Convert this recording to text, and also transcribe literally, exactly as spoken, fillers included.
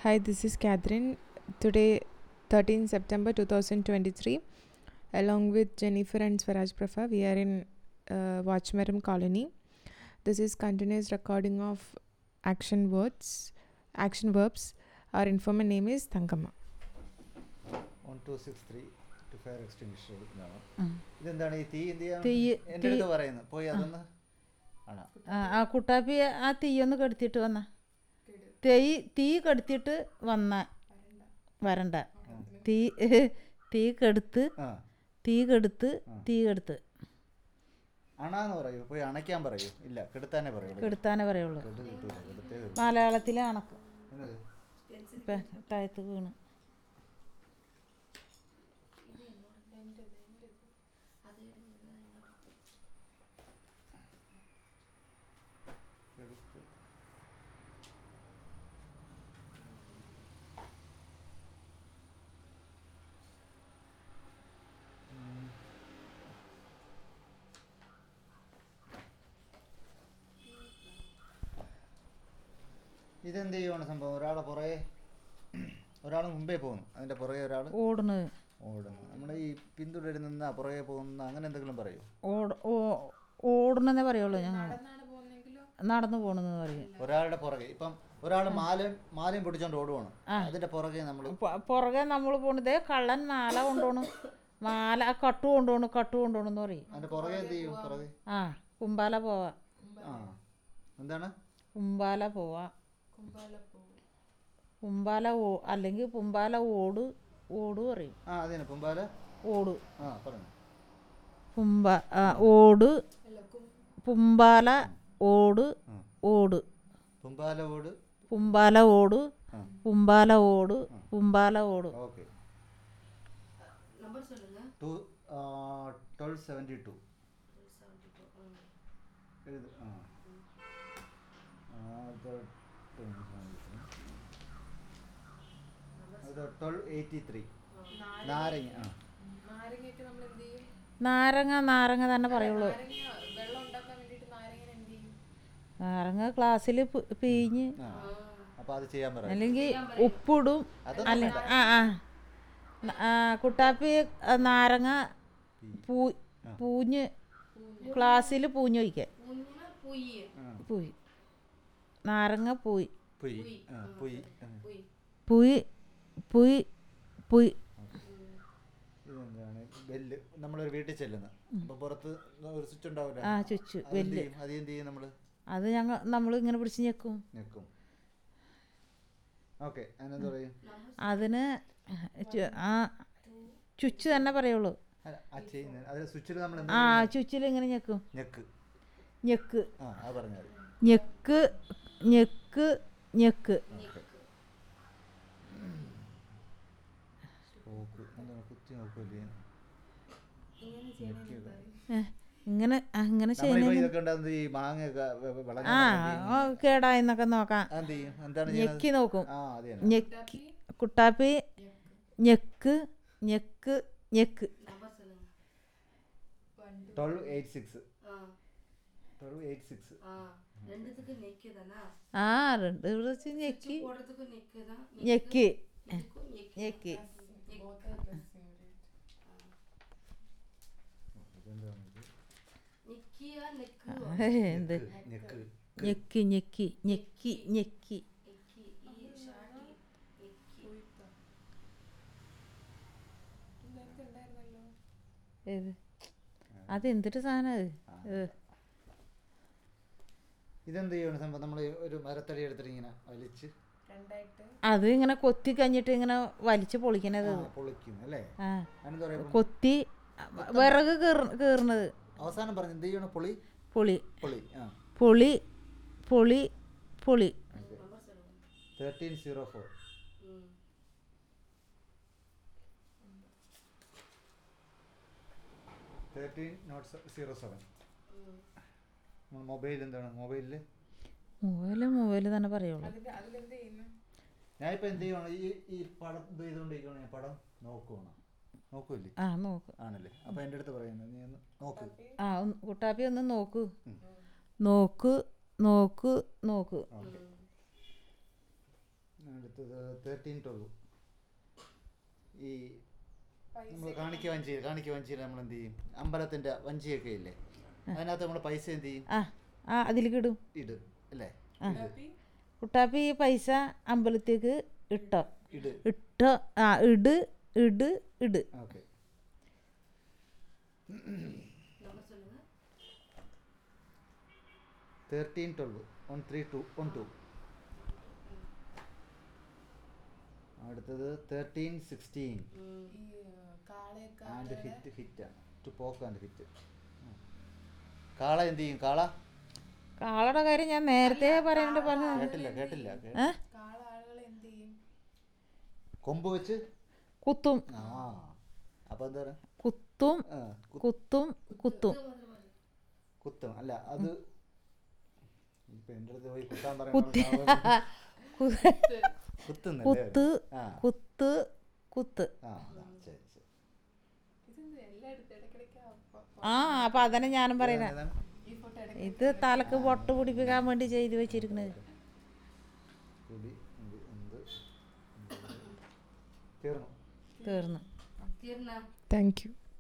Hi, this is Catherine. Today, thirteenth September twenty twenty-three, along with Jennifer and Swaraj Prafa, we are in uh, Watchmaram Colony. This is continuous recording of action words, action verbs. Our informer name is Thangamma. one two six three to fire extinguisher. ഉം. ഇതെന്താണ് ഈ തീ എന്ത് ചെയ്യാൻ തീ എൻ്റെ അടുത്ത് പറയുന്നത് പോയി അതൊന്ന് ആണോ ആ ആ കുട്ടാപ്പി ആ തീയൊന്ന് കെടുത്തിട്ട് വന്ന തീ തീ കെടുത്തിട്ട് വന്ന വരണ്ട തീ തീ കെടുത്ത് ആ തീ കെടുത്ത് തീ കെടുത്ത് അണാന്ന് പറയൂ പോയി അണയ്ക്കാൻ പറയൂ ഇല്ല കെടുത്താനേ പറയൂ കെടുത്താനേ പറയുള്ളൂ കെടുത്ത് കിട്ടൂല കെടുത്തേ കിട്ടൂ. മലയാളത്തിലെ അണക്ക് എന്നത്? ഇപ്പം താഴത്ത് വീണ് കെടുത്ത്. ഉം. ഇതെന്ത് ചെയ്യുവാണ് സംഭവം ഒരാളെ പുറകെ ഒരാൾ മുമ്പേ പോകുന്നു അതിൻ്റെ പുറകെ ഒരാൾ ഓടുന്നത് ഓടുന്നു നമ്മുടെ ഈ പിന്തുടരുന്ന പുറകെ പോകുന്ന അങ്ങനെ എന്തെങ്കിലും പറയൂ ഓട് ഓടുന്നതേ പറയുള്ളൂ ഞങ്ങൾ നടന്നു പോണെന്ന് പറയും ഒരാളുടെ പുറകെ ഇപ്പം ഒരാൾ മാലയും മാലയും പൊട്ടിച്ചോണ്ട് ഓടുവാണ് അതിന്റെ പുറകെ നമ്മൾ പ- പുറകെ നമ്മൾ പോണതേ കള്ളൻ മാല കൊണ്ടുപോണു മാല കട്ടു കൊണ്ടുപോണു കട്ടു കൊണ്ടുപോണെന്ന് പറയും അതിന്റെ പുറകെ എന്ത് ചെയ്യും പുറകെ ആ കുമ്പാല പോവാ ആ എന്താണ് കുമ്പാല പോവാ കുമ്പാല ഓ അല്ലെങ്കിൽ കുമ്പാല ഓട് ഓട് പറയും ആ അതിന് പുമ്പാല ഓട് ആ പറഞ്ഞു കുമ്പ ആ, ഓട് പുമ്പാല ഓട് ഓട് പുമ്പാല ഓട് പുമ്പാല ഓട് പുമ്പാല ഓട് പുമ്പാല ഓട് okay two twelve seventy two എഴുത് ആ അത് അത് ട്വൽവ് എയ്റ്റി ത്രീ നാരങ്ങ ആ നാരങ്ങയൊക്കെ നമ്മൾ എന്ത് ചെയ്യും? നാരങ്ങ നാരങ്ങ തന്നെ പറയുള്ളൂ നാരങ്ങ വെള്ളം ഉണ്ടാക്കാൻ വേണ്ടിയിട്ട് നാരങ്ങ എന്ത് ചെയ്യും? നാരങ്ങ ഗ്ലാസ്സിൽ പിഴിഞ്ഞ് ആ അപ്പോൾ അത് ചെയ്യാൻ പറയാം അല്ലെങ്കിൽ ഉപ്പിടും അതൊന്നും അല്ല വേണ്ട. ആ ആ ന- ആ, കുട്ടാപ്പി ആ, നാരങ്ങ പൂ പൂഞ്ഞ് ഗ്ലാസ്സിൽ പൂഞ്ഞ് ഒഴിക്കാൻ ആ പൂയി നാരങ്ങ പൂയി പുയ് ആ പുയ് ആ. പൂയി പൂയി പൂയി ഇതെന്താണ് ബെല്ല് നമ്മളൊരു വീട്ടിൽ ചെല്ലുന്നത് അപ്പോൾ പുറത്ത് ഒരു സ്വിച്ച് ഉണ്ടാവില്ല ആ ചുച്ചു അതെന്ത് വെല്ല് ചെയ്യും അത് എന്ത് ചെയ്യും നമ്മൾ അത് ഞങ്ങൾ നമ്മൾ ഇങ്ങനെ പിടിച്ച് ഞെക്കും നിൽക്കും ഓക്കെ അതിനെന്ത് പറയും അതിന് ചു- ആ ചുച്ചു തന്നെ പറയുള്ളൂ അല്ല, ആ ചെയ്യുന്നത് അത് സ്വിച്ചിൽ നമ്മൾ ആ ചുച്ചിൽ ഇങ്ങനെ ഞെക്കും ഞെക്ക് ഞെക്ക് ആ അത് പറഞ്ഞാൽ മതി ഞെക്ക് ഞെക്ക് ഞെക്ക് ഓക്കെ നോക്ക് എന്താണ് കുത്തി നോക്കുമല്ലേ ഏ, ഇങ്ങനെ അങ്ങനെ നമ്മളിപ്പോൾ ചെയ്യുന്ന ഇതൊക്കെ ഉണ്ടാകുന്നത് ഈ മാങ്ങയൊക്കെ വിളഞ്ഞ ആ ഓ, കേടായെന്നൊക്കെ നോക്കാം എന്ത് ചെയ്യും എന്താണ് ചെയ്യുന്നത് ഞെക്കി നോക്കും ആ അത് തന്നെ ഞെക്കി കുട്ടാപ്പി ഞെക്ക് ഞെക്ക് ഞെക്ക് twelve eight six twelve eight six ആ രണ്ട് വിളിച്ച് ഞെക്കി ഞെക്കി ഞെക്കി എന്ത് ഞെക്ക് ഞെക്കി ഞെക്കി ഞെക്കി ഞെക്കി ഏത് അതെന്തിട്ട് സാധനം അത് ഏ. ഇതെന്ത് ചെയ്യണം സംഭവം നമ്മൾ ഒരു മരത്തടി എടുത്തിട്ട് ഇങ്ങനെ വലിച്ച് രണ്ടായിട്ട് അത് ഇങ്ങനെ കൊത്തി കഴിഞ്ഞിട്ട് ഇങ്ങനെ വലിച്ച് പൊളിക്കണത് ആ, അത്. പൊളിക്കും അല്ലേ ആ അതിനെന്താ പറയുക കൊത്തി വിറക് കീറ കീറണത് അവസാനം പറഞ്ഞു എന്ത് ചെയ്യണം പൊളി പൊളി പൊളി ആ പൊളി പൊളി പൊളി thirteen zero four thirteen nought zero seven mobile എന്താണ് മൊബൈലിൽ മൊബൈല് മൊബൈല് തന്നെ പറയുള്ളൂ അതിന്റെ അതിലെന്ത് ചെയ്യുന്നു? ഞാനിപ്പോൾ എന്ത് ചെയ്യുവാണ് ഈ ഈ പടം ഇത് ചെയ്തുകൊണ്ടിരിക്കുകയാണ് ഞാൻ പടം നോക്കുവാണ് നോക്കൂല്ലേ ആ നോക്ക് ആണല്ലേ അപ്പോൾ എൻ്റെ അടുത്ത് പറയുന്നത് നീ ഒന്ന് നോക്ക് ആ ഒന്ന് കുട്ടാപ്പി ഒന്ന് നോക്ക് നോക്ക് നോക്ക് നോക്ക് ഓക്കെ അടുത്തത് തേർട്ടീൻ ട്വൽവ്. ഈ നമ്മൾ കാണിക്ക വഞ്ചി കാണിക്ക വഞ്ചിയിൽ നമ്മൾ എന്ത് ചെയ്യും, അമ്പലത്തിൻ്റെ വഞ്ചിയൊക്കെ ഇല്ലേ, അതിനകത്ത് നമ്മൾ പൈസ എന്ത് ചെയ്യും, ആ ആ അതിലേക്ക് ഇടും ഇട് അല്ലേ. കുട്ടാപ്പി പൈസ അമ്പലത്തേക്ക് ഇട്ടോ ഇട് ഇട്ടോ ആ ഇട് ഇട് ഇട്. Okay. Thirteen twelve one three two one two. അടുത്തത് thirteen sixteen and hit hit ആണ് ടു പോക്ക് ആൻഡ് ഹിറ്റ്. കാള എന്ത് ചെയ്യും, കാള കാളയുടെ കാര്യം ഞാൻ നേരത്തെ പറയുന്നുണ്ട് പറഞ്ഞു കേട്ടില്ല കേട്ടില്ല കൊമ്പ് വെച്ച് കുത്തും. ആ അപ്പൊ എന്താ പറയാ, കുത്തും കുത്തും കുത്തും കുത്തും അല്ല അത് ഇപ്പൊ എൻ്റെ അടുത്ത് പോയി കുത്താൻ കുത്ത് കുത്തുന്നല്ലേ. കുത്ത് കുത്ത് കുത്ത്. ആ ശരി ശരി. ആ അപ്പൊ അതന്നെ ഞാനും പറയുന്നത്, ഇത് തലക്ക് പൊട്ട് പിടിപ്പിക്കാൻ വേണ്ടി ചെയ്ത് വെച്ചിരിക്കുന്നത്. തീർന്നു തീർന്നു. Thank U.